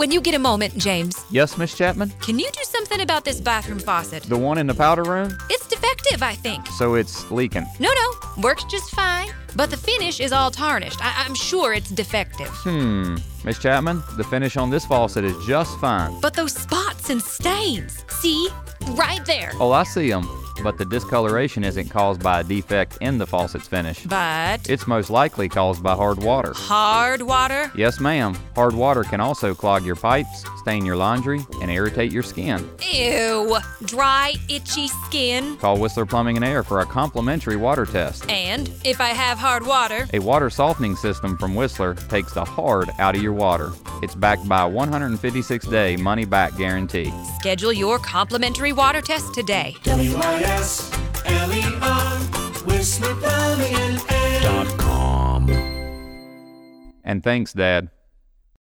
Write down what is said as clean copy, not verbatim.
When you get a moment, James, Yes, Miss Chapman? can you do something about this bathroom faucet? The one in the powder room? It's defective, I think. So it's leaking. No, works just fine. But the finish is all tarnished. I'm sure it's defective. Miss Chapman, the finish on this faucet is just fine. But those spots and stains, see? Right there. Oh, I see them. But the discoloration isn't caused by a defect in the faucet's finish. But It's most likely caused by hard water. hard water? Yes, ma'am. Hard water can also clog your pipes, stain your laundry, and irritate your skin. Ew. Dry, itchy skin. Call Whistler Plumbing and Air for a complimentary water test. And if I have hard water, A water softening system from Whistler takes the hard out of your water. It's backed by a 156-day money-back guarantee. schedule your complimentary water test today. WISLER, Whistler Plumbing and Air. And thanks, Dad.